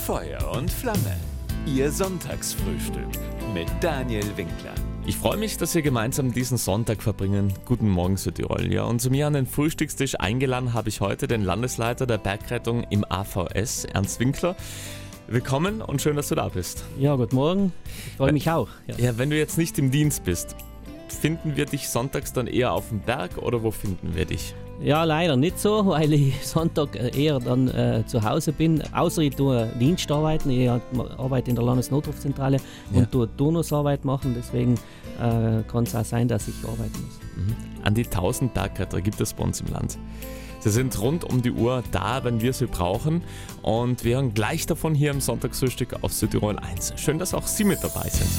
Feuer und Flamme. Ihr Sonntagsfrühstück mit Daniel Winkler. Ich freue mich, dass wir gemeinsam diesen Sonntag verbringen. Guten Morgen, Südtirol. Ja, und zu mir an den Frühstückstisch eingeladen habe ich heute den Landesleiter der Bergrettung im AVS, Ernst Winkler. Willkommen und schön, dass du da bist. Ja, guten Morgen. Ich freue mich auch. Ja, wenn du jetzt nicht im Dienst bist, finden wir dich sonntags dann eher auf dem Berg oder wo finden wir dich? Ja, leider nicht so, weil ich Sonntag eher dann zu Hause bin. Außer ich tue Dienstarbeiten. Ich arbeite in der Landesnotrufzentrale und tue Turnusarbeit machen. Deswegen kann es auch sein, dass ich arbeiten muss. An die 1000 Bergretter gibt es bei uns im Land. Sie sind rund um die Uhr da, wenn wir sie brauchen. Und wir hören gleich davon hier im Sonntagsfrühstück auf Südtirol 1. Schön, dass auch Sie mit dabei sind.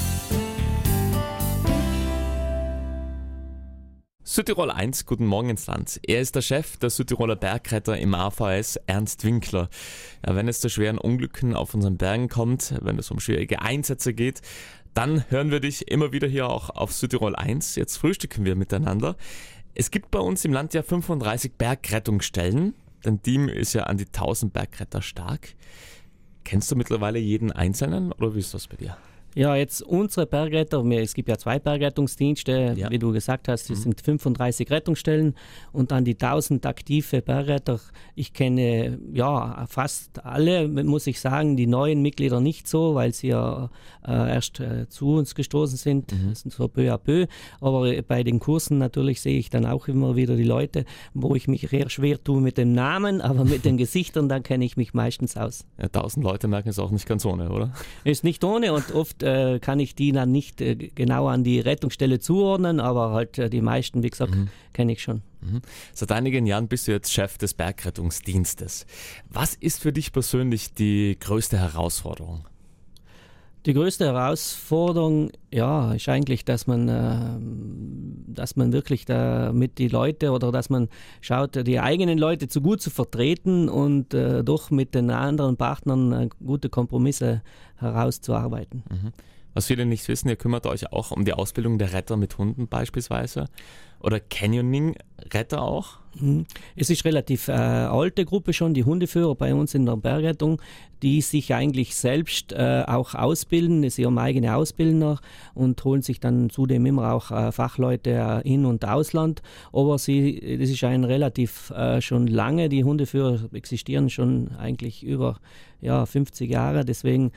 Südtirol 1, guten Morgen ins Land. Er ist der Chef der Südtiroler Bergretter im AVS, Ernst Winkler. Ja, wenn es zu schweren Unglücken auf unseren Bergen kommt, wenn es um schwierige Einsätze geht, dann hören wir dich immer wieder hier auch auf Südtirol 1. Jetzt frühstücken wir miteinander. Es gibt bei uns im Land ja 35 Bergrettungsstellen. Dein Team ist ja an die 1000 Bergretter stark. Kennst du mittlerweile jeden Einzelnen oder wie ist das bei dir? Ja, jetzt unsere Bergretter, es gibt ja 2 Bergrettungsdienste, wie du gesagt hast, es sind 35 Rettungsstellen und dann die 1000 aktive Bergretter. Ich kenne ja fast alle, muss ich sagen, die neuen Mitglieder nicht so, weil sie ja erst zu uns gestoßen sind, das sind so peu à peu. Aber bei den Kursen natürlich sehe ich dann auch immer wieder die Leute, wo ich mich eher schwer tue mit dem Namen, aber mit den Gesichtern, dann kenne ich mich meistens aus. Ja, 1000 Leute merken es auch nicht ganz ohne, oder? Ist nicht ohne und oft kann ich die dann nicht genau an die Rettungsstelle zuordnen, aber halt die meisten, wie gesagt, kenne ich schon. Seit einigen Jahren bist du jetzt Chef des Bergrettungsdienstes. Was ist für dich persönlich die größte Herausforderung? Die größte Herausforderung, ja, ist eigentlich, dass man wirklich damit die Leute oder dass man schaut, die eigenen Leute zu gut zu vertreten und doch mit den anderen Partnern gute Kompromisse herauszuarbeiten. Was viele nicht wissen, ihr kümmert euch auch um die Ausbildung der Retter mit Hunden beispielsweise oder Canyoning-Retter auch? Es ist relativ alte Gruppe schon, die Hundeführer bei uns in der Bergrettung, die sich eigentlich selbst auch ausbilden, sie haben eigene Ausbildner und holen sich dann zudem immer auch Fachleute in- und ausland. Aber das ist ein relativ schon lange, die Hundeführer existieren schon eigentlich über 50 Jahre, deswegen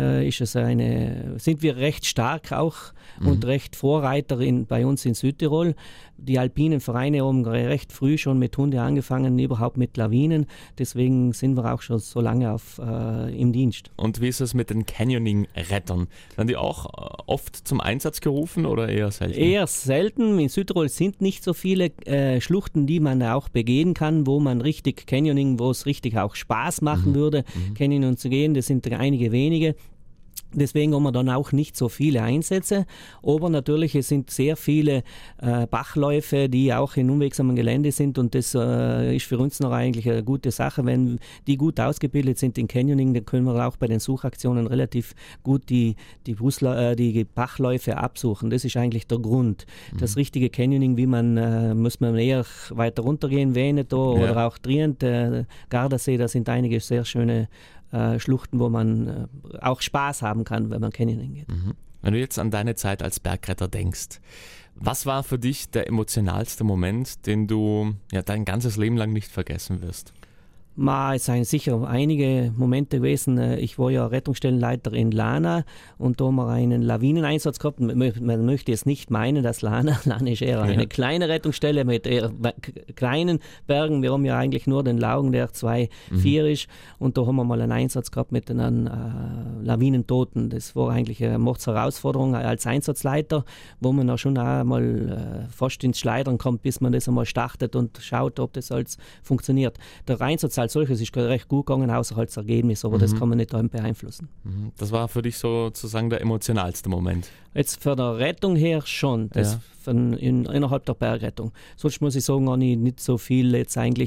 sind wir recht stark auch und recht Vorreiter bei uns in Südtirol. Die alpinen Vereine haben recht früh schon mit Hunde angefangen, überhaupt mit Lawinen. Deswegen sind wir auch schon so lange im Dienst. Und wie ist es mit den Canyoning-Rettern? Werden die auch oft zum Einsatz gerufen oder eher selten? Eher selten. In Südtirol sind nicht so viele Schluchten, die man auch begehen kann, wo man richtig Canyoning, wo es richtig auch Spaß machen würde, Canyoning zu gehen. Das sind einige wenige. Deswegen haben wir dann auch nicht so viele Einsätze, aber natürlich es sind sehr viele Bachläufe, die auch in unwegsamem Gelände sind und das ist für uns noch eigentlich eine gute Sache. Wenn die gut ausgebildet sind in Canyoning, dann können wir auch bei den Suchaktionen relativ gut die Bachläufe absuchen. Das ist eigentlich der Grund. Das richtige Canyoning, muss man eher weiter runtergehen, Veneto oder auch Trient, Gardasee, da sind einige sehr schöne Schluchten, wo man auch Spaß haben kann, wenn man Canyoning geht. Wenn du jetzt an deine Zeit als Bergretter denkst, was war für dich der emotionalste Moment, den du dein ganzes Leben lang nicht vergessen wirst? Es seien sicher einige Momente gewesen. Ich war ja Rettungsstellenleiter in Lana und da haben wir einen Lawineneinsatz gehabt. Man möchte es nicht meinen, dass Lana ist eher eine kleine Rettungsstelle mit eher kleinen Bergen. Wir haben ja eigentlich nur den Laugen, der 2,4 ist und da haben wir mal einen Einsatz gehabt mit einem Lawinentoten. Das war eigentlich eine Mordsherausforderung als Einsatzleiter, wo man auch schon einmal fast ins Schleudern kommt, bis man das einmal startet und schaut, ob das alles funktioniert. Der Einsatz als solches ist recht gut gegangen, außer halt das Ergebnis, aber das kann man nicht beeinflussen. Das war für dich sozusagen der emotionalste Moment? Jetzt von der Rettung her schon, innerhalb der Bergrettung. Sonst muss ich sagen, habe ich nicht so viel jetzt eigentlich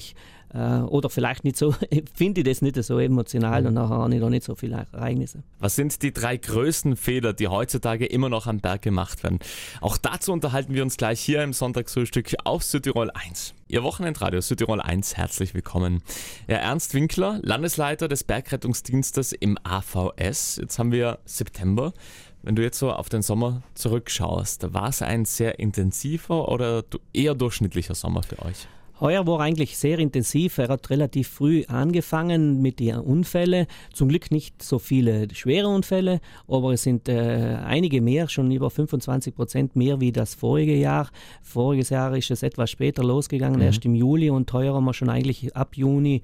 oder vielleicht nicht so, finde ich das nicht so emotional und nachher habe ich da nicht so viele Ereignisse. Was sind die 3 größten Fehler, die heutzutage immer noch am Berg gemacht werden? Auch dazu unterhalten wir uns gleich hier im Sonntagsfrühstück auf Südtirol 1. Ihr Wochenendradio Südtirol 1, herzlich willkommen. Ja, Ernst Winkler, Landesleiter des Bergrettungsdienstes im AVS. Jetzt haben wir September. Wenn du jetzt so auf den Sommer zurückschaust, war es ein sehr intensiver oder eher durchschnittlicher Sommer für euch? Heuer war eigentlich sehr intensiv. Er hat relativ früh angefangen mit den Unfällen. Zum Glück nicht so viele schwere Unfälle, aber es sind einige mehr, schon über 25% mehr wie das vorige Jahr. Voriges Jahr ist es etwas später losgegangen, erst im Juli, und heuer haben wir schon eigentlich ab Juni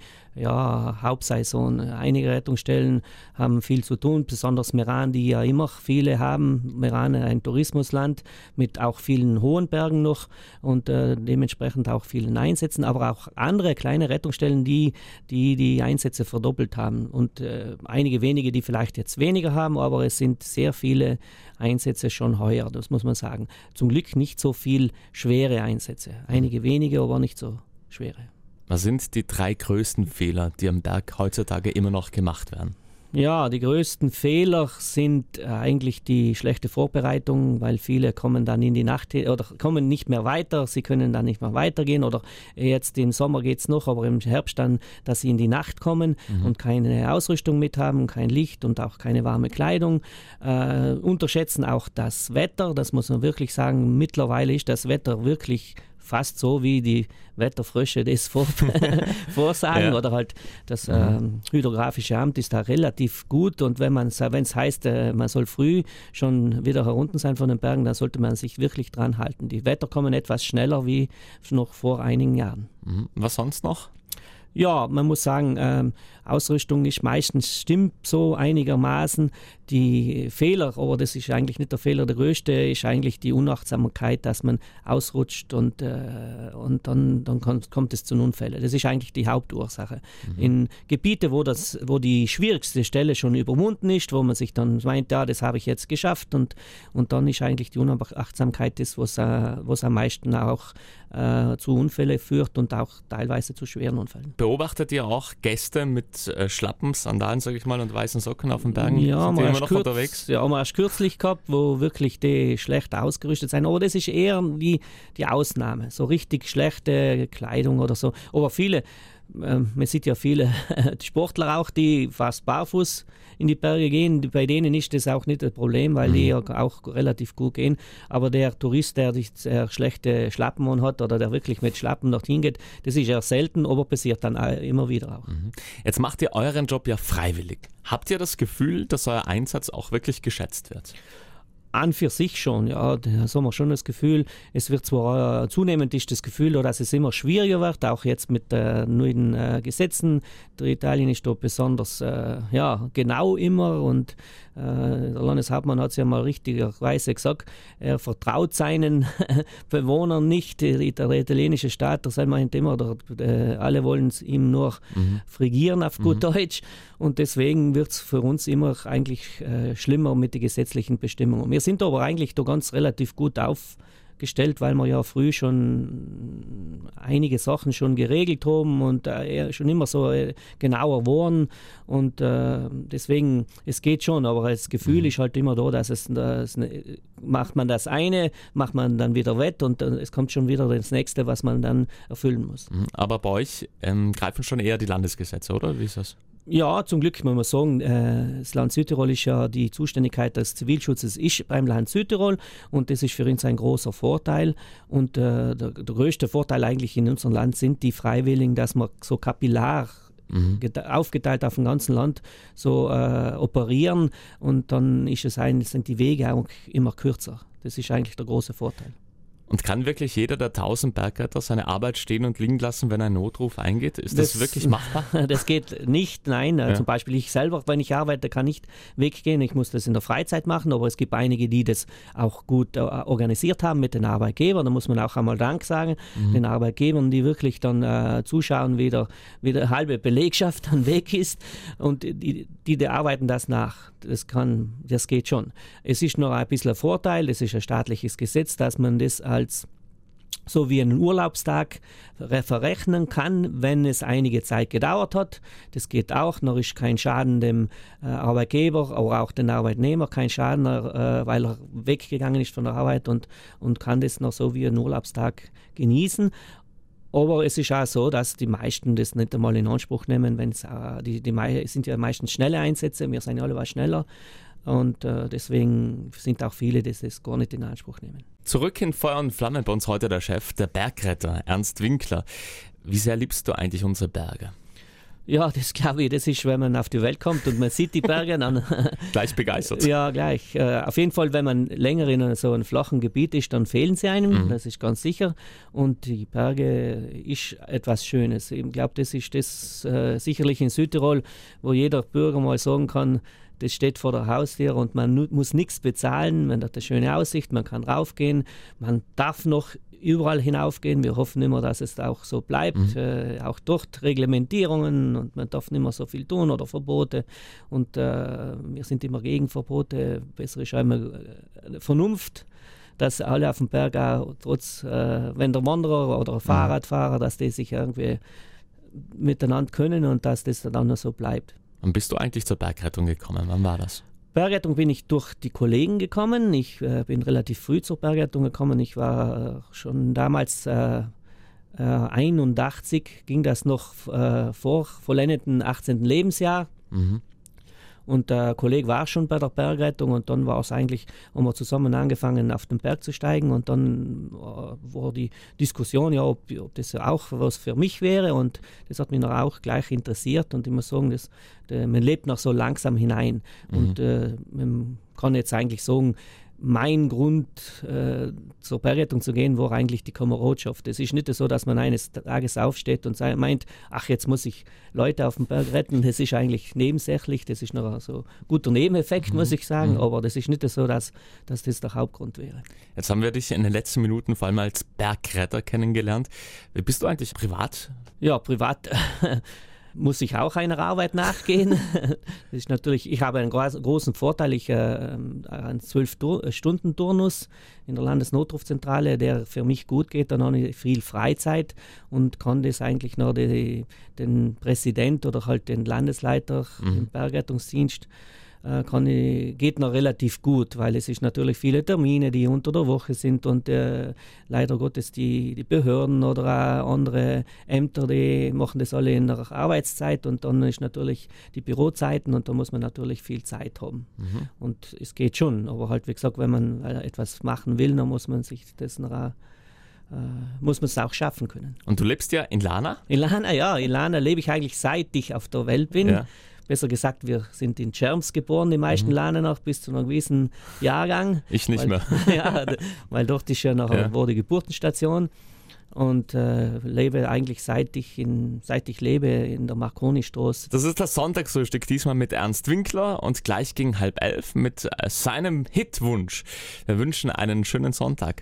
Hauptsaison. Einige Rettungsstellen haben viel zu tun, besonders Meran, die ja immer viele haben. Meran, ein Tourismusland mit auch vielen hohen Bergen noch und dementsprechend auch vielen Einsätzen, aber auch andere kleine Rettungsstellen, die Einsätze verdoppelt haben, und einige wenige, die vielleicht jetzt weniger haben, aber es sind sehr viele Einsätze schon heuer, das muss man sagen. Zum Glück nicht so viel schwere Einsätze, einige wenige, aber nicht so schwere. Was sind die 3 größten Fehler, die am Berg heutzutage immer noch gemacht werden? Ja, die größten Fehler sind eigentlich die schlechte Vorbereitung, weil viele kommen dann in die Nacht oder kommen nicht mehr weiter, sie können dann nicht mehr weitergehen, oder jetzt im Sommer geht es noch, aber im Herbst dann, dass sie in die Nacht kommen und keine Ausrüstung mit haben, kein Licht und auch keine warme Kleidung. Unterschätzen auch das Wetter, das muss man wirklich sagen, mittlerweile ist das Wetter wirklich fast so, wie die Wetterfrösche das vorsagen, oder halt das Hydrographische Amt ist da relativ gut, und wenn es heißt, man soll früh schon wieder herunter sein von den Bergen, dann sollte man sich wirklich dran halten. Die Wetter kommen etwas schneller wie noch vor einigen Jahren. Was sonst noch? Ja, man muss sagen, Ausrüstung ist meistens, stimmt so einigermaßen. Die Fehler, aber das ist eigentlich nicht der Fehler, der größte ist eigentlich die Unachtsamkeit, dass man ausrutscht und dann kommt es zu Unfällen. Das ist eigentlich die Hauptursache. In Gebieten, wo die schwierigste Stelle schon überwunden ist, wo man sich dann meint, ja, das habe ich jetzt geschafft, und dann ist eigentlich die Unachtsamkeit das, was am meisten auch zu Unfällen führt und auch teilweise zu schweren Unfällen. Beobachtet ihr auch Gäste mit Schlappen, Sandalen, sage ich mal, und weißen Socken auf den Bergen? Ja, sind die immer noch unterwegs? Ja, man erst kürzlich gehabt, wo wirklich die schlecht ausgerüstet sind. Aber das ist eher die Ausnahme. So richtig schlechte Kleidung oder so. Aber viele, man sieht ja viele Sportler auch, die fast barfuß in die Berge gehen. Bei denen ist das auch nicht das Problem, weil die ja auch relativ gut gehen. Aber der Tourist, der schlechte Schlappen hat oder der wirklich mit Schlappen dorthin geht, das ist eher selten, aber passiert dann immer wieder auch. Jetzt macht ihr euren Job ja freiwillig. Habt ihr das Gefühl, dass euer Einsatz auch wirklich geschätzt wird? An für sich schon, ja, da haben wir schon das Gefühl, es wird zwar zunehmend ist das Gefühl, dass es immer schwieriger wird, auch jetzt mit neuen Gesetzen. Der Italien ist da besonders genau immer, und der Landeshauptmann hat es ja mal richtigerweise gesagt, er vertraut seinen Bewohnern nicht. Der italienische Staat, der meint immer, alle wollen es ihm nur frigieren auf gut Deutsch, und deswegen wird es für uns immer eigentlich schlimmer mit den gesetzlichen Bestimmungen. Wir sind aber eigentlich da ganz relativ gut aufgestellt, weil wir ja früh schon einige Sachen schon geregelt haben und schon immer so genauer waren, und deswegen, es geht schon, aber das Gefühl ist halt immer da, dass macht man das eine, macht man dann wieder wett, und es kommt schon wieder das nächste, was man dann erfüllen muss. Aber bei euch greifen schon eher die Landesgesetze, oder? Wie ist das? Ja, zum Glück muss man sagen, das Land Südtirol ist ja, die Zuständigkeit des Zivilschutzes ist beim Land Südtirol, und das ist für uns ein großer Vorteil, und der größte Vorteil eigentlich in unserem Land sind die Freiwilligen, dass man so kapillar aufgeteilt auf dem ganzen Land so operieren, und dann sind die Wege auch immer kürzer. Das ist eigentlich der große Vorteil. Und kann wirklich jeder der 1000 Bergretter seine Arbeit stehen und liegen lassen, wenn ein Notruf eingeht? Ist das wirklich machbar? Das geht nicht, nein. Ja. Zum Beispiel ich selber, wenn ich arbeite, kann nicht weggehen. Ich muss das in der Freizeit machen, aber es gibt einige, die das auch gut organisiert haben mit den Arbeitgebern. Da muss man auch einmal Dank sagen, den Arbeitgebern, die wirklich dann zuschauen, wie der halbe Belegschaft dann weg ist, und die arbeiten das nach. Das geht schon. Es ist noch ein bisschen ein Vorteil, das ist ein staatliches Gesetz, dass man das als so wie einen Urlaubstag verrechnen kann, wenn es einige Zeit gedauert hat. Das geht auch, noch ist kein Schaden dem Arbeitgeber, aber auch den Arbeitnehmer, kein Schaden, weil er weggegangen ist von der Arbeit und kann das noch so wie einen Urlaubstag genießen. Aber es ist auch so, dass die meisten das nicht einmal in Anspruch nehmen, wenn es sind ja meistens schnelle Einsätze, wir sind ja alle was schneller. Und deswegen sind auch viele, die das gar nicht in Anspruch nehmen. Zurück in Feuer und Flamme bei uns heute der Chef, der Bergretter, Ernst Winkler. Wie sehr liebst du eigentlich unsere Berge? Ja, das glaube ich, das ist, wenn man auf die Welt kommt und man sieht die Berge, dann... Gleich begeistert. Ja, gleich. Auf jeden Fall, wenn man länger in so einem flachen Gebiet ist, dann fehlen sie einem, das ist ganz sicher. Und die Berge ist etwas Schönes. Ich glaube, das ist das sicherlich in Südtirol, wo jeder Bürger mal sagen kann, das steht vor der Haustür und man muss nichts bezahlen, man hat eine schöne Aussicht, man kann raufgehen, man darf noch überall hinaufgehen. Wir hoffen immer, dass es auch so bleibt, auch dort Reglementierungen und man darf nicht mehr so viel tun oder Verbote und wir sind immer gegen Verbote, besser ist einmal Vernunft, dass alle auf dem Berg auch wenn der Wanderer oder Fahrradfahrer, dass die sich irgendwie miteinander können und dass das dann noch so bleibt. Wann bist du eigentlich zur Bergrettung gekommen? Wann war das? Bergrettung bin ich durch die Kollegen gekommen. Ich bin relativ früh zur Bergrettung gekommen. Ich war schon damals 81, ging das noch vor vollendeten 18. Lebensjahr. Und der Kollege war schon bei der Bergrettung und dann war es eigentlich, haben wir zusammen angefangen, auf den Berg zu steigen und dann war die Diskussion, ja, ob das auch was für mich wäre und das hat mich noch auch gleich interessiert und ich muss sagen, man lebt noch so langsam hinein und man kann jetzt eigentlich sagen, mein Grund zur Bergrettung zu gehen, war eigentlich die Kameradschaft. Es ist nicht so, dass man eines Tages aufsteht und meint, ach, jetzt muss ich Leute auf dem Berg retten. Das ist eigentlich nebensächlich, das ist noch so ein guter Nebeneffekt, muss ich sagen, aber das ist nicht so, dass das der Hauptgrund wäre. Jetzt haben wir dich in den letzten Minuten vor allem als Bergretter kennengelernt. Wie bist du eigentlich privat? Ja, privat muss ich auch einer Arbeit nachgehen. Das ist natürlich, ich habe einen großen Vorteil, ich einen 12-Stunden-Turnus in der Landesnotrufzentrale, der für mich gut geht, dann habe ich viel Freizeit und kann das eigentlich noch den Präsident oder halt den Landesleiter im Bergrettungsdienst geht noch relativ gut, weil es ist natürlich viele Termine, die unter der Woche sind und leider Gottes die Behörden oder auch andere Ämter, die machen das alle in der Arbeitszeit und dann ist natürlich die Bürozeiten und da muss man natürlich viel Zeit haben. Und es geht schon, aber halt wie gesagt, wenn man etwas machen will, dann muss man sich das noch muss man es auch schaffen können. Und du lebst ja in Lana? In Lana lebe ich eigentlich seit ich auf der Welt bin. Ja. Besser gesagt, wir sind in Scherms geboren, die meisten Laner noch, bis zu einem gewissen Jahrgang. Ich nicht mehr. Ja, weil dort ist ja noch wo die Geburtenstation. Und lebe eigentlich seit ich lebe in der Marconi-Straße. Das ist das Sonntagsfrühstück, diesmal mit Ernst Winkler und gleich gegen 10:30 mit seinem Hitwunsch. Wir wünschen einen schönen Sonntag.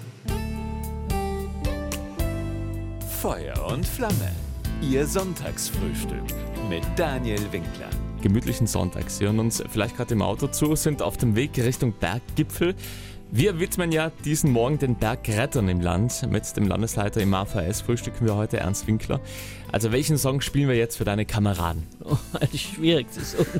Feuer und Flamme, Ihr Sonntagsfrühstück mit Daniel Winkler. Gemütlichen Sonntag. Sie hören uns vielleicht gerade im Auto zu, sind auf dem Weg Richtung Berggipfel. Wir widmen ja diesen Morgen den Bergrettern im Land. Mit dem Landesleiter im AVS frühstücken wir heute Ernst Winkler. Also welchen Song spielen wir jetzt für deine Kameraden? Oh, das ist schwierig zu sagen.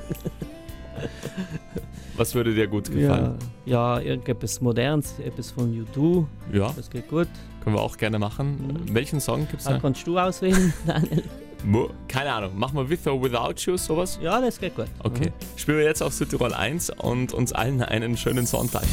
Was würde dir gut gefallen? Ja, irgendetwas Modernes, etwas von U2. Ja. Das geht gut. Können wir auch gerne machen. Welchen Song gibt es da? Kannst du auswählen, Daniel? Keine Ahnung. Machen wir With or Without You, sowas? Ja, das geht gut. Okay. Spielen wir jetzt auf Südtirol 1 und uns allen einen schönen Sonntag.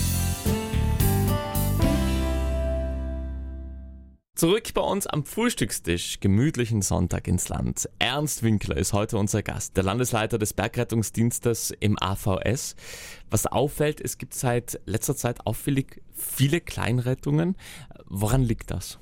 Zurück bei uns am Frühstückstisch, gemütlichen Sonntag ins Land. Ernst Winkler ist heute unser Gast, der Landesleiter des Bergrettungsdienstes im AVS. Was auffällt, es gibt seit letzter Zeit auffällig viele Kleinrettungen. Woran liegt das?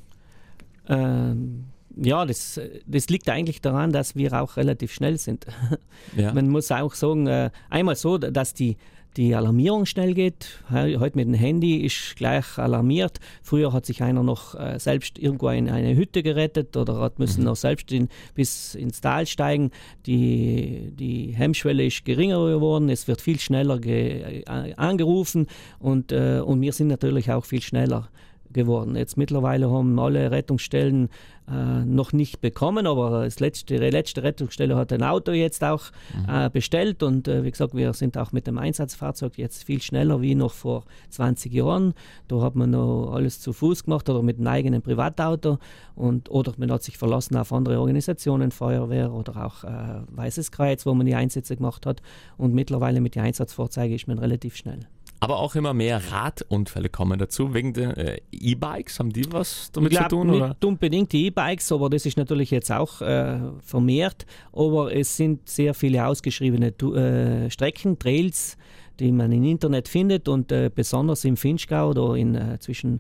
Ja, das liegt eigentlich daran, dass wir auch relativ schnell sind. Ja. Man muss auch sagen, einmal so, dass die Alarmierung schnell geht. Heute mit dem Handy ist gleich alarmiert. Früher hat sich einer noch selbst irgendwo in eine Hütte gerettet oder hat müssen noch selbst bis ins Tal steigen. Die Hemmschwelle ist geringer geworden. Es wird viel schneller angerufen und wir sind natürlich auch viel schneller geworden. Jetzt mittlerweile haben alle Rettungsstellen noch nicht bekommen, aber die letzte Rettungsstelle hat ein Auto jetzt auch bestellt und wie gesagt, wir sind auch mit dem Einsatzfahrzeug jetzt viel schneller wie noch vor 20 Jahren. Da hat man noch alles zu Fuß gemacht oder mit einem eigenen Privatauto oder man hat sich verlassen auf andere Organisationen, Feuerwehr oder auch Weißes Kreuz, wo man die Einsätze gemacht hat, und mittlerweile mit den Einsatzfahrzeugen ist man relativ schnell. Aber auch immer mehr Radunfälle kommen dazu, wegen der E-Bikes. Haben die was damit zu tun? Oder? Nicht unbedingt die E-Bikes, aber das ist natürlich jetzt auch vermehrt. Aber es sind sehr viele ausgeschriebene Strecken, Trails, die man im Internet findet, und besonders im Vinschgau oder zwischen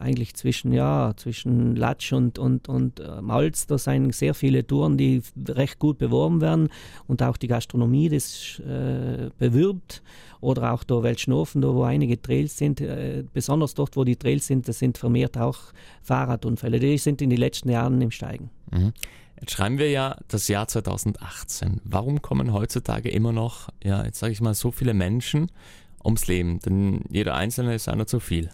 Latsch und Malz, da sind sehr viele Touren, die recht gut beworben werden, und auch die Gastronomie das bewirbt, oder auch da Weltschnofen, da wo einige Trails sind, besonders dort, wo die Trails sind, das sind vermehrt auch Fahrradunfälle, die sind in den letzten Jahren im Steigen. Mhm. Jetzt schreiben wir ja das Jahr 2018. Warum kommen heutzutage immer noch, jetzt sage ich mal, so viele Menschen ums Leben? Denn jeder Einzelne ist einer zu viel.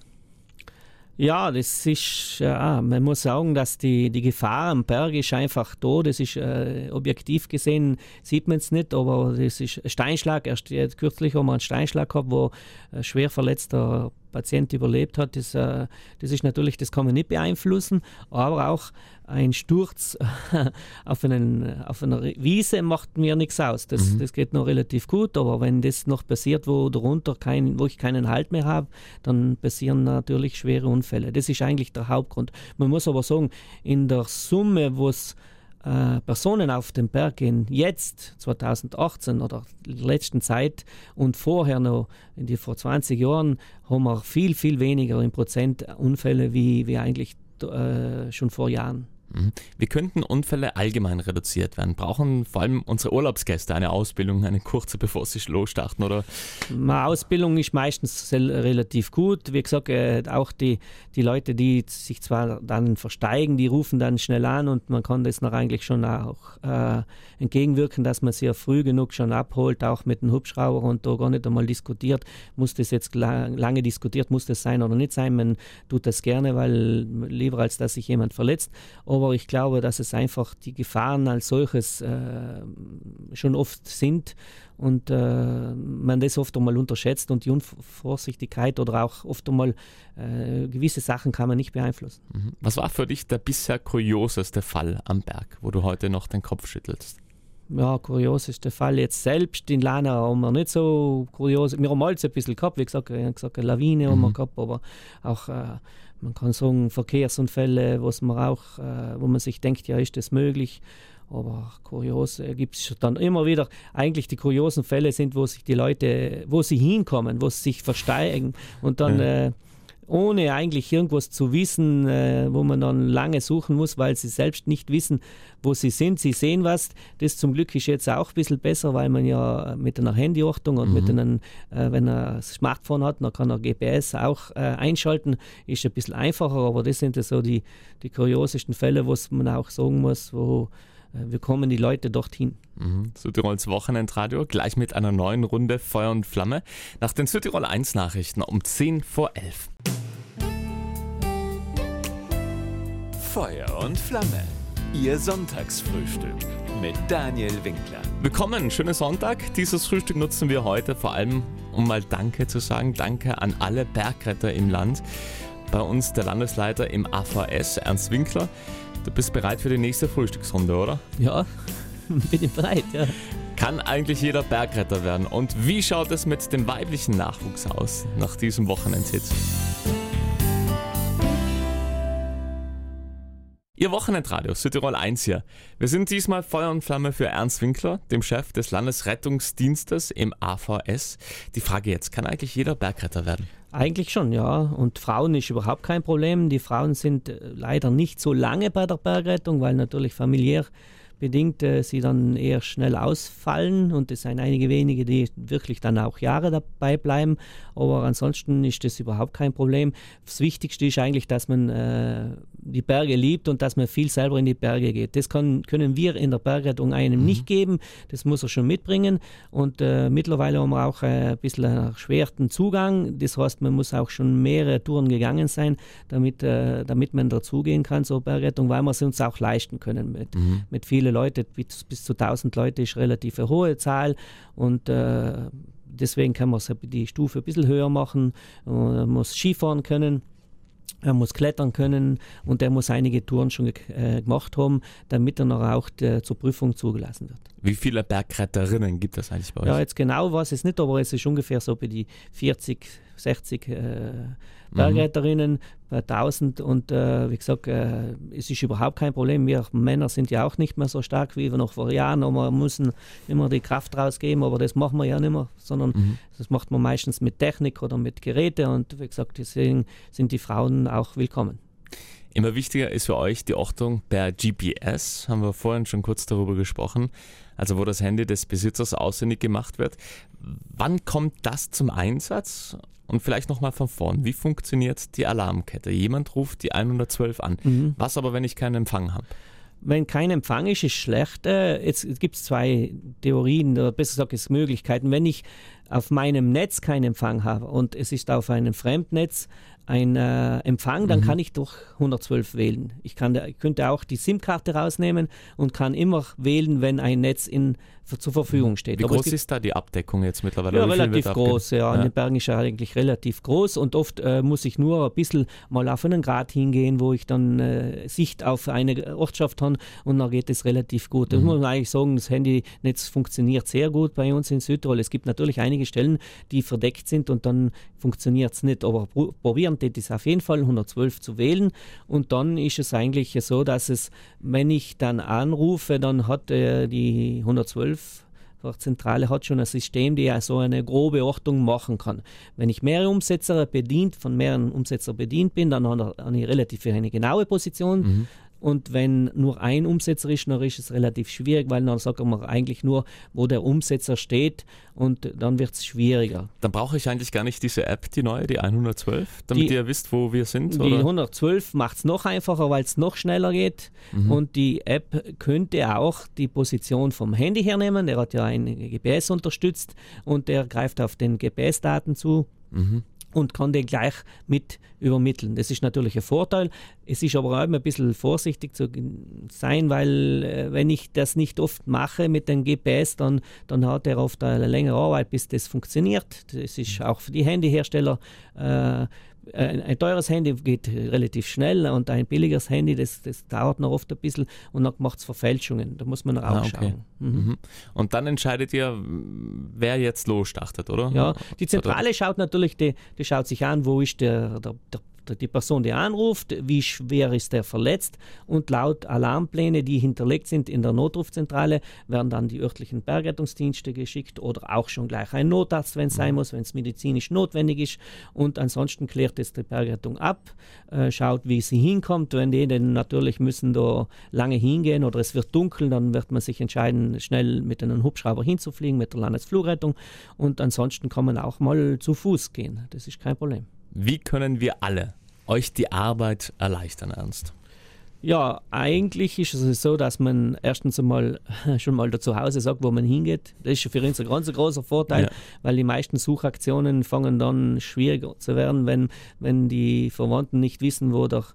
Ja, das ist, man muss sagen, dass die Gefahr am Berg ist einfach da. Das ist objektiv gesehen, sieht man es nicht, aber das ist ein Steinschlag. Erst kürzlich haben wir einen Steinschlag gehabt, wo ein schwer verletzter Patient überlebt hat. Das ist natürlich, das kann man nicht beeinflussen, aber auch ein Sturz auf einer Wiese macht mir nichts aus. Das geht noch relativ gut, aber wenn das noch passiert, wo ich keinen Halt mehr habe, dann passieren natürlich schwere Unfälle. Das ist eigentlich der Hauptgrund. Man muss aber sagen, in der Summe, wo es Personen auf den Berg gehen, jetzt 2018 oder in der letzten Zeit und vorher noch, vor 20 Jahren, haben wir viel, viel weniger in Prozent Unfälle wie eigentlich schon vor Jahren. Wie könnten Unfälle allgemein reduziert werden? Brauchen vor allem unsere Urlaubsgäste eine Ausbildung, eine kurze, bevor sie losstarten? Oder? Eine Ausbildung ist meistens relativ gut. Wie gesagt, auch die Leute, die sich zwar dann versteigen, die rufen dann schnell an, und man kann das noch eigentlich schon auch entgegenwirken, dass man sie ja früh genug schon abholt, auch mit dem Hubschrauber, und da gar nicht einmal diskutiert, muss das jetzt lange diskutiert, muss das sein oder nicht sein. Man tut das gerne, weil lieber als dass sich jemand verletzt. Aber ich glaube, dass es einfach die Gefahren als solches schon oft sind und man das oft einmal unterschätzt, und die Unvorsichtigkeit oder auch oft einmal gewisse Sachen kann man nicht beeinflussen. Was war für dich der bisher kurioseste Fall am Berg, wo du heute noch den Kopf schüttelst? Ja, kurioseste Fall jetzt selbst in Lana haben wir nicht so kurios. Wir haben alles ein bisschen gehabt, wie gesagt, eine Lawine haben wir gehabt, aber auch man kann sagen, Verkehrsunfälle, wo man sich denkt, ja, ist das möglich? Aber kurios gibt es dann immer wieder. Eigentlich die kuriosen Fälle sind, wo sich die Leute, wo sie hinkommen, wo sie sich versteigen und dann ohne eigentlich irgendwas zu wissen, wo man dann lange suchen muss, weil sie selbst nicht wissen, wo sie sind. Sie sehen was. Das zum Glück ist jetzt auch ein bisschen besser, weil man ja mit einer Handyortung und mit einem, wenn er ein Smartphone hat, dann kann er GPS auch einschalten. Ist ein bisschen einfacher, aber das sind so die kuriosesten Fälle, wo man auch sagen muss, wo wir kommen die Leute dorthin. Südtirols Wochenendradio, gleich mit einer neuen Runde Feuer und Flamme. Nach den Südtirol 1 Nachrichten um 10:11. Feuer und Flamme. Ihr Sonntagsfrühstück mit Daniel Winkler. Willkommen, schönen Sonntag. Dieses Frühstück nutzen wir heute vor allem, um mal Danke zu sagen. Danke an alle Bergretter im Land. Bei uns der Landesleiter im AVS, Ernst Winkler. Du bist bereit für die nächste Frühstücksrunde, oder? Ja, bin ich bereit, ja. Kann eigentlich jeder Bergretter werden? Und wie schaut es mit dem weiblichen Nachwuchs aus nach diesem Wochenendhit? Ihr Wochenendradio, Südtirol 1 hier. Wir sind diesmal Feuer und Flamme für Ernst Winkler, dem Chef des Landesrettungsdienstes im AVS. Die Frage jetzt, kann eigentlich jeder Bergretter werden? Eigentlich schon, ja. Und Frauen ist überhaupt kein Problem. Die Frauen sind leider nicht so lange bei der Bergrettung, weil natürlich familiär bedingt sie dann eher schnell ausfallen und es sind einige wenige, die wirklich dann auch Jahre dabei bleiben, aber ansonsten ist das überhaupt kein Problem. Das Wichtigste ist eigentlich, dass man die Berge liebt und dass man viel selber in die Berge geht. Das können wir in der Bergrettung einem nicht geben, das muss er schon mitbringen und mittlerweile haben wir auch ein bisschen einen erschwerten Zugang, das heißt, man muss auch schon mehrere Touren gegangen sein, damit man dazugehen kann zur Bergrettung, weil wir es uns auch leisten können. Mit vielen Leuten, bis zu 1000 Leute ist relativ eine hohe Zahl und deswegen kann man die Stufe ein bisschen höher machen, man muss Skifahren können. Er muss klettern können und er muss einige Touren schon gemacht haben, damit er noch auch zur Prüfung zugelassen wird. Wie viele Bergretterinnen gibt es eigentlich bei euch? Ja, jetzt genau weiß ich es nicht, aber es ist ungefähr so bei die 40, 60 Bergretterinnen bei 1000 und wie gesagt, es ist überhaupt kein Problem. Wir Männer sind ja auch nicht mehr so stark wie wir noch vor Jahren, aber wir müssen immer die Kraft rausgeben, aber das machen wir ja nicht mehr, sondern das macht man meistens mit Technik oder mit Geräte und wie gesagt, deswegen sind die Frauen auch willkommen. Immer wichtiger ist für euch die Ortung per GPS, haben wir vorhin schon kurz darüber gesprochen, also wo das Handy des Besitzers ausfindig gemacht wird. Wann kommt das zum Einsatz? Und vielleicht nochmal von vorn, wie funktioniert die Alarmkette? Jemand ruft die 112 an. Was aber, wenn ich keinen Empfang habe? Wenn kein Empfang ist, ist schlecht. Jetzt gibt es zwei Theorien, oder besser gesagt, es Möglichkeiten. Wenn ich auf meinem Netz keinen Empfang habe und es ist auf einem Fremdnetz ein Empfang, dann kann ich durch 112 wählen. Ich könnte auch die SIM-Karte rausnehmen und kann immer wählen, wenn ein Netz zur Verfügung steht. Wie groß ist da die Abdeckung jetzt mittlerweile? Ja, relativ groß. Ja. An den Bergen ist ja eigentlich relativ groß und oft muss ich nur ein bisschen mal auf einen Grat hingehen, wo ich dann Sicht auf eine Ortschaft habe und dann geht es relativ gut. Das muss man eigentlich sagen, das Handynetz funktioniert sehr gut bei uns in Südtirol. Es gibt natürlich einige Stellen, die verdeckt sind und dann funktioniert es nicht, aber probieren tät es auf jeden Fall 112 zu wählen und dann ist es eigentlich so, dass es, wenn ich dann anrufe, dann hat die 112 Zentrale hat schon ein System, die ja so eine grobe Ortung machen kann. Wenn ich mehrere Umsetzer von mehreren Umsetzern bedient bin, dann habe ich relativ eine genaue Position. Und wenn nur ein Umsetzer ist, dann ist es relativ schwierig, weil dann sagt man eigentlich nur, wo der Umsetzer steht und dann wird es schwieriger. Dann brauche ich eigentlich gar nicht diese App, die neue, die 112, damit ihr wisst, wo wir sind? Die oder? 112 macht es noch einfacher, weil es noch schneller geht und die App könnte auch die Position vom Handy hernehmen, der hat ja ein GPS unterstützt und der greift auf den GPS-Daten zu. Und kann den gleich mit übermitteln. Das ist natürlich ein Vorteil. Es ist aber auch ein bisschen vorsichtig zu sein, weil wenn ich das nicht oft mache mit dem GPS, dann hat er oft eine längere Arbeit, bis das funktioniert. Das ist auch für die Handyhersteller ein teures Handy geht relativ schnell und ein billigeres Handy, das dauert noch oft ein bisschen und dann macht es Verfälschungen. Da muss man auch schauen. Und dann entscheidet ihr, wer jetzt losstartet, oder? Ja, die Zentrale schaut natürlich, die schaut sich an, wo ist die Person, die anruft, wie schwer ist der verletzt und laut Alarmpläne, die hinterlegt sind in der Notrufzentrale, werden dann die örtlichen Bergrettungsdienste geschickt oder auch schon gleich ein Notarzt, wenn es sein muss, wenn es medizinisch notwendig ist und ansonsten klärt es die Bergrettung ab, schaut, wie sie hinkommt, wenn die denn natürlich müssen da lange hingehen oder es wird dunkel, dann wird man sich entscheiden, schnell mit einem Hubschrauber hinzufliegen, mit der Landesflugrettung und ansonsten kann man auch mal zu Fuß gehen, das ist kein Problem. Wie können wir alle euch die Arbeit erleichtern, Ernst? Ja, eigentlich ist es so, dass man erstens einmal schon mal da zu Hause sagt, wo man hingeht. Das ist für uns ein ganz großer Vorteil, weil die meisten Suchaktionen fangen dann schwieriger zu werden, wenn die Verwandten nicht wissen, wo die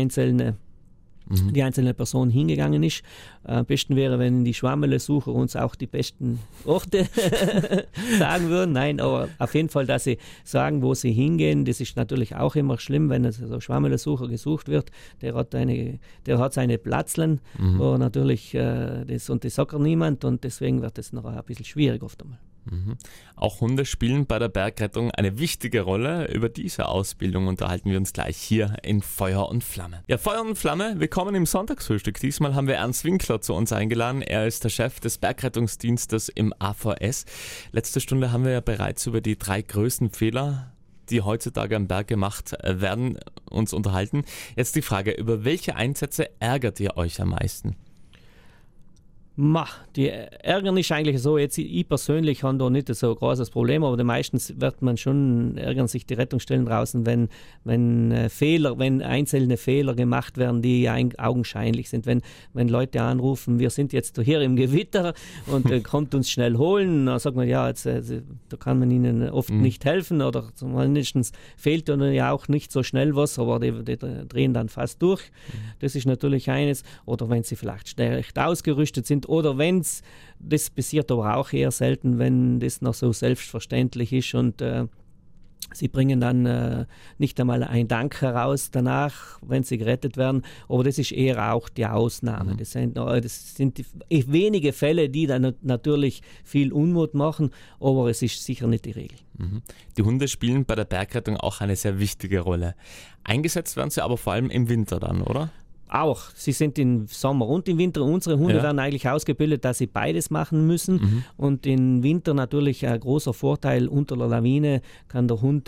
einzelne Person hingegangen ist. Am besten wäre, wenn die Schwammele-Sucher uns auch die besten Orte sagen würden. Nein, aber auf jeden Fall, dass sie sagen, wo sie hingehen. Das ist natürlich auch immer schlimm, wenn so Schwammele-Sucher gesucht wird. Der hat seine Platzlen, wo natürlich das sagt niemand und deswegen wird es noch ein bisschen schwierig oft einmal. Auch Hunde spielen bei der Bergrettung eine wichtige Rolle. Über diese Ausbildung unterhalten wir uns gleich hier in Feuer und Flamme. Ja, Feuer und Flamme, willkommen im Sonntagsfrühstück. Diesmal haben wir Ernst Winkler zu uns eingeladen. Er ist der Chef des Bergrettungsdienstes im AVS. Letzte Stunde haben wir ja bereits über die 3 größten Fehler, die heutzutage am Berg gemacht werden, uns unterhalten. Jetzt die Frage, über welche Einsätze ärgert ihr euch am meisten? Die ärgern ist eigentlich so, jetzt ich persönlich habe da nicht so ein großes Problem, aber meistens ärgern sich die Rettungsstellen draußen, wenn einzelne Fehler gemacht werden, die augenscheinlich sind. Wenn Leute anrufen, wir sind jetzt hier im Gewitter und kommt uns schnell holen, dann sagt man, ja, jetzt, da kann man ihnen oft nicht helfen oder zumindest fehlt ihnen ja auch nicht so schnell was, aber die drehen dann fast durch. Das ist natürlich eines. Oder wenn sie vielleicht schlecht ausgerüstet sind, oder das passiert aber auch eher selten, wenn das noch so selbstverständlich ist und sie bringen dann nicht einmal einen Dank heraus danach, wenn sie gerettet werden, aber das ist eher auch die Ausnahme. Das sind wenige Fälle, die dann natürlich viel Unmut machen, aber es ist sicher nicht die Regel. Die Hunde spielen bei der Bergrettung auch eine sehr wichtige Rolle. Eingesetzt werden sie aber vor allem im Winter dann, oder? Auch. Sie sind im Sommer und im Winter. Unsere Hunde werden eigentlich ausgebildet, dass sie beides machen müssen. Und im Winter natürlich ein großer Vorteil. Unter der Lawine kann der Hund,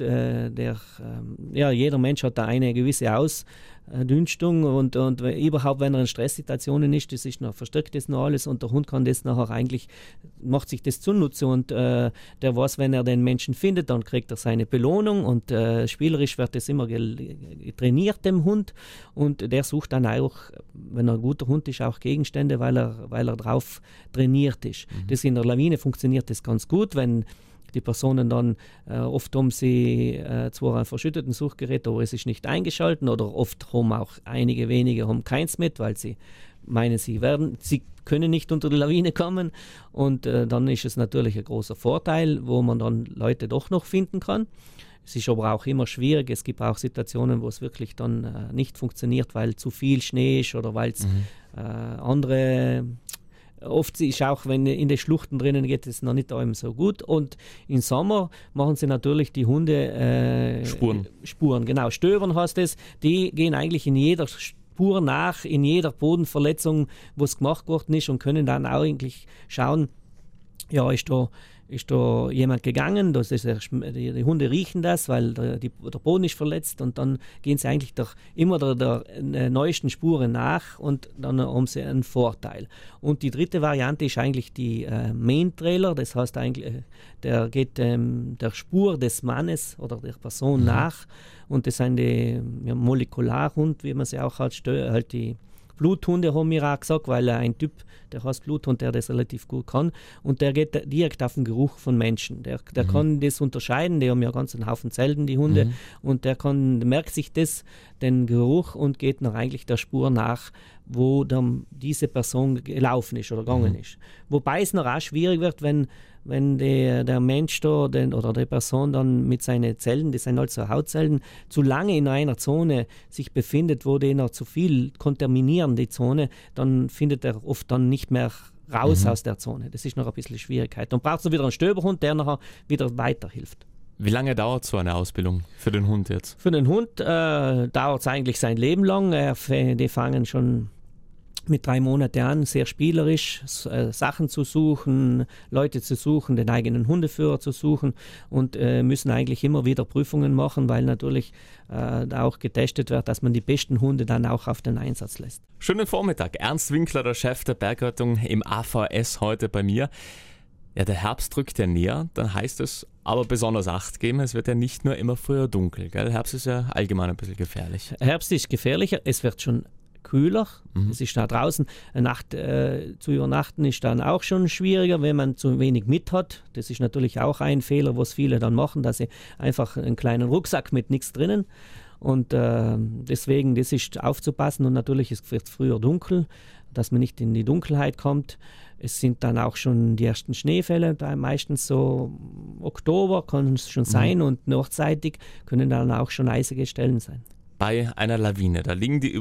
jeder Mensch hat da eine gewisse Ausdünstung und überhaupt, wenn er in Stresssituationen ist, das ist noch, verstärkt das noch alles und der Hund kann das nachher eigentlich, macht sich das zunutze und der weiß, wenn er den Menschen findet, dann kriegt er seine Belohnung und spielerisch wird das immer trainiert, dem Hund, und der sucht dann auch, wenn er ein guter Hund ist, auch Gegenstände, weil er drauf trainiert ist. Das in der Lawine funktioniert das ganz gut, wenn die Personen dann, oft haben sie zwar ein verschütteten Suchgerät, aber es ist nicht eingeschalten, oder oft haben auch einige wenige haben keins mit, weil sie meinen, sie können nicht unter die Lawine kommen, und dann ist es natürlich ein großer Vorteil, wo man dann Leute doch noch finden kann. Es ist aber auch immer schwierig, es gibt auch Situationen, wo es wirklich dann nicht funktioniert, weil zu viel Schnee ist oder weil es andere... Oft ist auch, wenn in den Schluchten drinnen geht, es noch nicht allem so gut. Und im Sommer machen sie natürlich die Hunde Spuren, genau. Stöbern heißt es. Die gehen eigentlich in jeder Spur nach, in jeder Bodenverletzung, wo es gemacht worden ist, und können dann auch eigentlich schauen, ja, ist da jemand gegangen, die Hunde riechen das, weil der Boden ist verletzt, und dann gehen sie eigentlich immer der neuesten Spuren nach, und dann haben sie einen Vorteil. Und die dritte Variante ist eigentlich die Main-Trailer, das heißt eigentlich, der geht der Spur des Mannes oder der Person nach, und das sind die Molekularhund, wie man sie auch halt die Bluthunde haben wir auch gesagt, weil ein Typ, der heißt Bluthund, der das relativ gut kann, und der geht direkt auf den Geruch von Menschen. Der kann das unterscheiden, die haben ja ganz einen Haufen Zellen, die Hunde, und der merkt sich den Geruch, und geht noch eigentlich der Spur nach, wo dann diese Person gelaufen ist oder gegangen ist. Wobei es noch auch schwierig wird, wenn der Mensch da oder die Person dann mit seinen Zellen, das sind also Hautzellen, zu lange in einer Zone sich befindet, wo die noch zu viel kontaminieren, die Zone, dann findet er oft dann nicht mehr raus aus der Zone. Das ist noch ein bisschen Schwierigkeit. Dann braucht es wieder einen Stöberhund, der nachher wieder weiterhilft. Wie lange dauert so eine Ausbildung für den Hund jetzt? Für den Hund dauert es eigentlich sein Leben lang. Die fangen schon mit 3 Monaten an, sehr spielerisch, Sachen zu suchen, Leute zu suchen, den eigenen Hundeführer zu suchen, und müssen eigentlich immer wieder Prüfungen machen, weil natürlich auch getestet wird, dass man die besten Hunde dann auch auf den Einsatz lässt. Schönen Vormittag. Ernst Winkler, der Chef der Bergrettung im AVS, heute bei mir. Ja, der Herbst rückt ja näher, dann heißt es aber besonders Acht geben. Es wird ja nicht nur immer früher dunkel, gell? Herbst ist ja allgemein ein bisschen gefährlich. Herbst ist gefährlicher, es wird schon kühler, es ist da draußen. Zu übernachten ist dann auch schon schwieriger, wenn man zu wenig mit hat. Das ist natürlich auch ein Fehler, was viele dann machen, dass sie einfach einen kleinen Rucksack mit nichts drinnen. Und deswegen, das ist aufzupassen, und natürlich es wird früher dunkel, dass man nicht in die Dunkelheit kommt. Es sind dann auch schon die ersten Schneefälle, meistens so Oktober kann es schon sein, und nordseitig können dann auch schon eisige Stellen sein. Bei einer Lawine, da liegen die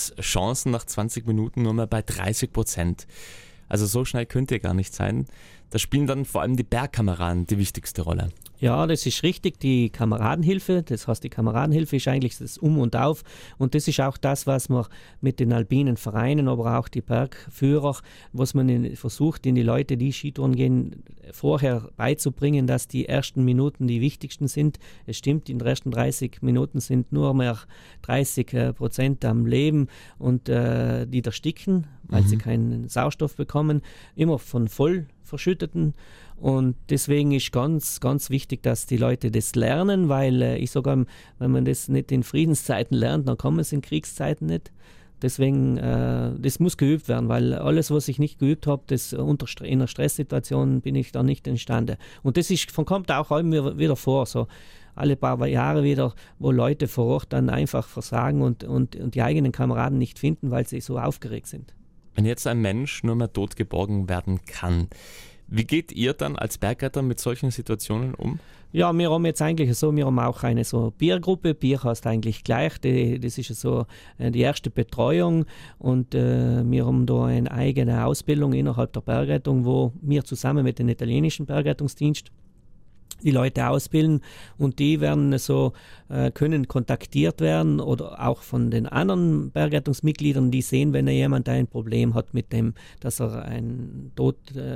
Überlebenschancen nach 20 Minuten nur mehr bei 30%. Also so schnell könnt ihr gar nicht sein. Da spielen dann vor allem die Bergkameraden die wichtigste Rolle. Ja, das ist richtig, die Kameradenhilfe, das heißt, die Kameradenhilfe ist eigentlich das Um und Auf und das ist auch das, was man mit den alpinen Vereinen, aber auch die Bergführer, was man versucht, in die Leute, die Skitouren gehen, vorher beizubringen, dass die ersten Minuten die wichtigsten sind. Es stimmt, in den ersten 30 Minuten sind nur mehr 30% am Leben und die ersticken, weil sie keinen Sauerstoff bekommen, immer von voll verschütteten. Und deswegen ist ganz, ganz wichtig, dass die Leute das lernen, weil ich sage, wenn man das nicht in Friedenszeiten lernt, dann kann man es in Kriegszeiten nicht. Deswegen, das muss geübt werden, weil alles, was ich nicht geübt habe, in einer Stresssituation bin ich da nicht imstande. Und das kommt auch immer wieder vor, so alle paar Jahre wieder, wo Leute vor Ort dann einfach versagen und die eigenen Kameraden nicht finden, weil sie so aufgeregt sind. Wenn jetzt ein Mensch nur mehr tot geborgen werden kann, wie geht ihr dann als Bergretter mit solchen Situationen um? Ja, wir haben jetzt eigentlich so, wir haben auch eine so Peer-Gruppe. Peer heißt eigentlich gleich, das ist so die erste Betreuung und wir haben da eine eigene Ausbildung innerhalb der Bergrettung, wo wir zusammen mit dem italienischen Bergrettungsdienst die Leute ausbilden und die werden können kontaktiert werden oder auch von den anderen Bergrettungsmitgliedern, die sehen, wenn jemand ein Problem hat mit dem, dass er einen Tod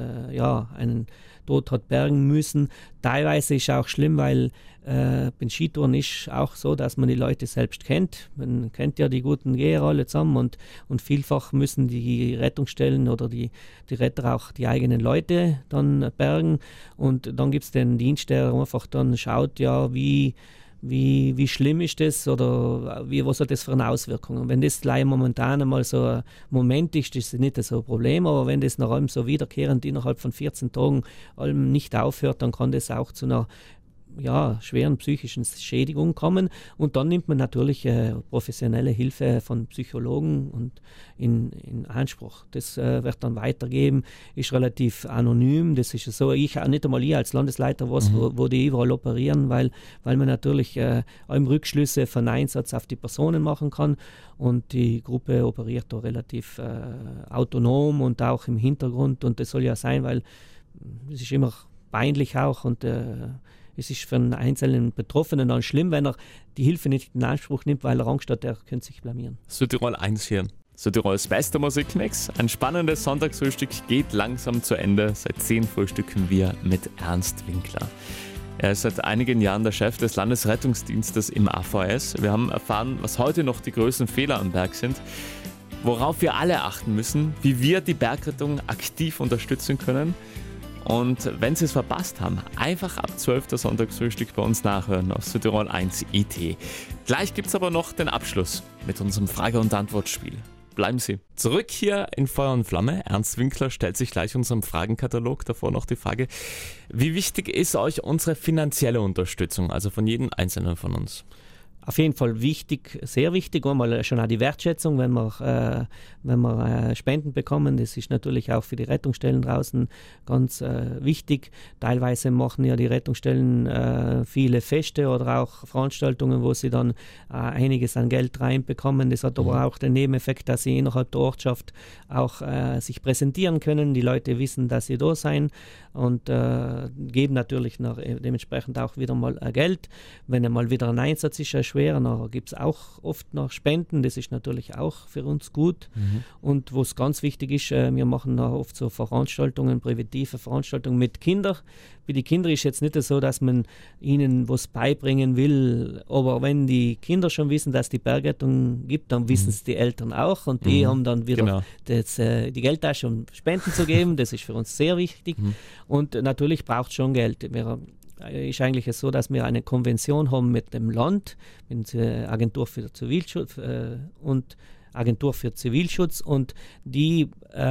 hat bergen müssen. Teilweise ist es auch schlimm, weil bei Skitouren ist auch so, dass man die Leute selbst kennt. Man kennt ja die guten Geher alle zusammen und vielfach müssen die Rettungsstellen oder die Retter auch die eigenen Leute dann bergen und dann gibt es den Dienst, der einfach dann schaut, ja, wie schlimm ist das oder was hat das für eine Auswirkung. Und wenn das gleich momentan einmal so ein Moment ist, ist das nicht so ein Problem, aber wenn das nach allem so wiederkehrend innerhalb von 14 Tagen allem nicht aufhört, dann kann das auch zu einer schweren psychischen Schädigung kommen und dann nimmt man natürlich professionelle Hilfe von Psychologen und in Anspruch. Das wird dann weitergeben, ist relativ anonym, das ist so, nicht einmal ich als Landesleiter wo die überall operieren, weil man natürlich Rückschlüsse von Einsatz auf die Personen machen kann und die Gruppe operiert da relativ autonom und auch im Hintergrund und das soll ja sein, weil es ist immer peinlich auch und es ist für einen einzelnen Betroffenen dann schlimm, wenn er die Hilfe nicht in Anspruch nimmt, weil er Angst hat, er könnte sich blamieren. Südtirol 1 hier. Südtirols bester Musikmix. Ein spannendes Sonntagsfrühstück geht langsam zu Ende. Seit 10 frühstücken wir mit Ernst Winkler. Er ist seit einigen Jahren der Chef des Landesrettungsdienstes im AVS. Wir haben erfahren, was heute noch die größten Fehler am Berg sind, worauf wir alle achten müssen, wie wir die Bergrettung aktiv unterstützen können. Und wenn Sie es verpasst haben, einfach ab 12 das Sonntagsfrühstück bei uns nachhören auf Südtirol 1 IT. Gleich gibt es aber noch den Abschluss mit unserem Frage- und Antwortspiel. Bleiben Sie. Zurück hier in Feuer und Flamme. Ernst Winkler stellt sich gleich unserem Fragenkatalog. Davor noch die Frage, wie wichtig ist euch unsere finanzielle Unterstützung, also von jedem Einzelnen von uns? Auf jeden Fall wichtig, sehr wichtig, einmal schon auch die Wertschätzung, wenn wir Spenden bekommen. Das ist natürlich auch für die Rettungsstellen draußen ganz wichtig. Teilweise machen ja die Rettungsstellen viele Feste oder auch Veranstaltungen, wo sie dann einiges an Geld reinbekommen. Das hat aber auch den Nebeneffekt, dass sie innerhalb der Ortschaft auch sich präsentieren können. Die Leute wissen, dass sie da sind und geben natürlich dementsprechend auch wieder mal Geld. Wenn einmal wieder ein Einsatz ist, schwer, dann gibt es auch oft noch Spenden. Das ist natürlich auch für uns gut. Und was ganz wichtig ist, wir machen oft so Veranstaltungen, präventive Veranstaltungen mit Kindern. Bei den Kindern ist jetzt nicht so, dass man ihnen was beibringen will, aber wenn die Kinder schon wissen, dass es die Bergrettung gibt, dann wissen es die Eltern auch und die haben dann wieder die Geldtasche, um Spenden zu geben. Das ist für uns sehr wichtig und natürlich braucht es schon Geld. Ist eigentlich so, dass wir eine Konvention haben mit dem Land, mit der Agentur für Zivilschutz und die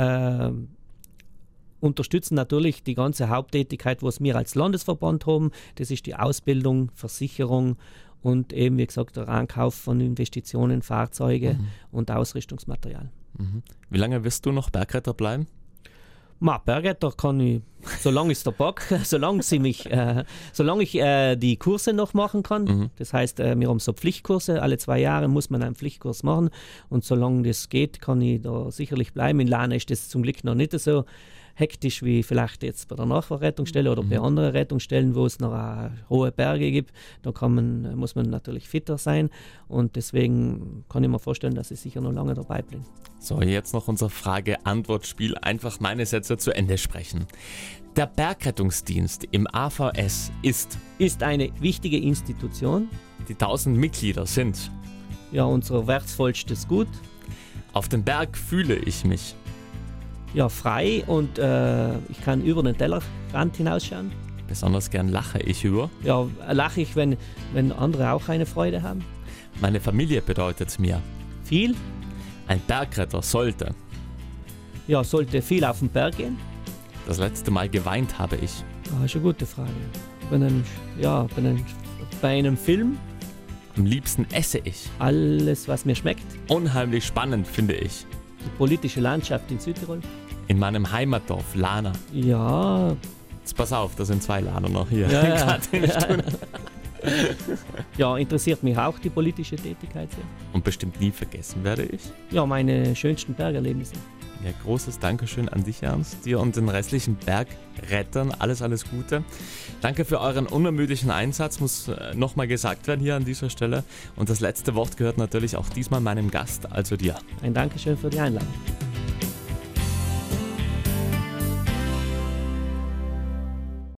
unterstützen natürlich die ganze Haupttätigkeit, was wir als Landesverband haben. Das ist die Ausbildung, Versicherung und eben, wie gesagt, der Ankauf von Investitionen, Fahrzeuge und Ausrüstungsmaterial. Wie lange wirst du noch Bergretter bleiben? Bergretter kann ich, solange ich es der Bock, solange ich die Kurse noch machen kann. Das heißt, wir haben so Pflichtkurse, alle 2 Jahre muss man einen Pflichtkurs machen und solange das geht, kann ich da sicherlich bleiben. In Lana ist das zum Glück noch nicht so hektisch wie vielleicht jetzt bei der Nachfahrrettungsstelle oder bei anderen Rettungsstellen, wo es noch hohe Berge gibt. Da muss man natürlich fitter sein und deswegen kann ich mir vorstellen, dass ich sicher noch lange dabei bin. So, jetzt noch unser Frage-Antwort-Spiel. Einfach meine Sätze zu Ende sprechen. Der Bergrettungsdienst im AVS Ist eine wichtige Institution, die 1000 Mitglieder sind. ja, unser wertvollstes Gut, Auf den Berg fühle ich mich. ja, frei und ich kann über den Tellerrand hinausschauen. Besonders gern lache ich über. Ja, lache ich, wenn andere auch eine Freude haben. Meine Familie bedeutet mir. Viel, Ein Bergretter sollte. ja, sollte viel auf den Berg gehen. Das letzte Mal geweint habe ich. Ah, ist eine gute Frage. Bei einem Film, Am liebsten esse ich. alles, was mir schmeckt. Unheimlich spannend finde ich. Die politische Landschaft in Südtirol. In meinem Heimatdorf Lana. Ja, Jetzt pass auf, da sind 2 Lana noch hier. Ja, ja. Gerade im Studio. ja, interessiert mich auch die politische Tätigkeit sehr. Und bestimmt nie vergessen werde ich. Ja, meine schönsten Bergerlebnisse. Ja, großes Dankeschön an dich, Ernst, dir und den restlichen Bergrettern. Alles Gute. Danke für euren unermüdlichen Einsatz, muss nochmal gesagt werden hier an dieser Stelle. Und das letzte Wort gehört natürlich auch diesmal meinem Gast, also dir. Ein Dankeschön für die Einladung.